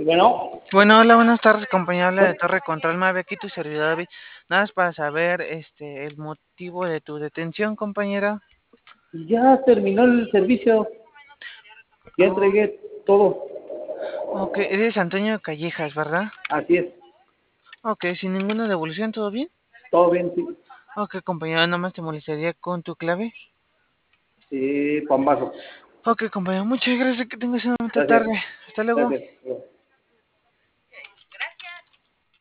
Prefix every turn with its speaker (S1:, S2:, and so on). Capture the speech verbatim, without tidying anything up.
S1: Bueno,
S2: Bueno, hola, buenas tardes, compañero. Habla de Torre Control. Me había aquí tu servidor David. Nada más para saber este el motivo de tu detención, compañera.
S1: ya terminó el servicio, ya
S2: Oh,
S1: entregué todo.
S2: ok, eres Antonio Callejas, ¿verdad?
S1: Así es,
S2: Ok, sin ninguna devolución, ¿todo bien?
S1: todo bien, sí.
S2: Ok, compañero, nada más te molestaría con tu clave.
S1: Eh, Pambazo.
S2: Ok, compañero, muchas gracias. Que tengas una bonita
S1: Gracias,
S2: tarde. Hasta luego.
S1: gracias.